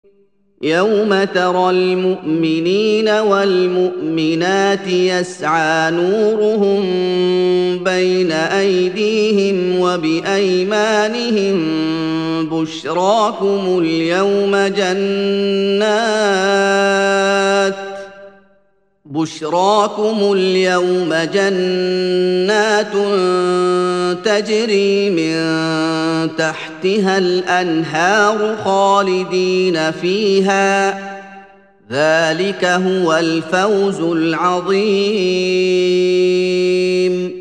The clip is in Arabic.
يوم ترى المؤمنين والمؤمنات يسعى نورهم بين أيديهم وبأيمانهم بشراكم اليوم جنات تجري من تحتها الأنهار خالدين فيها، ذلك هو الفوز العظيم.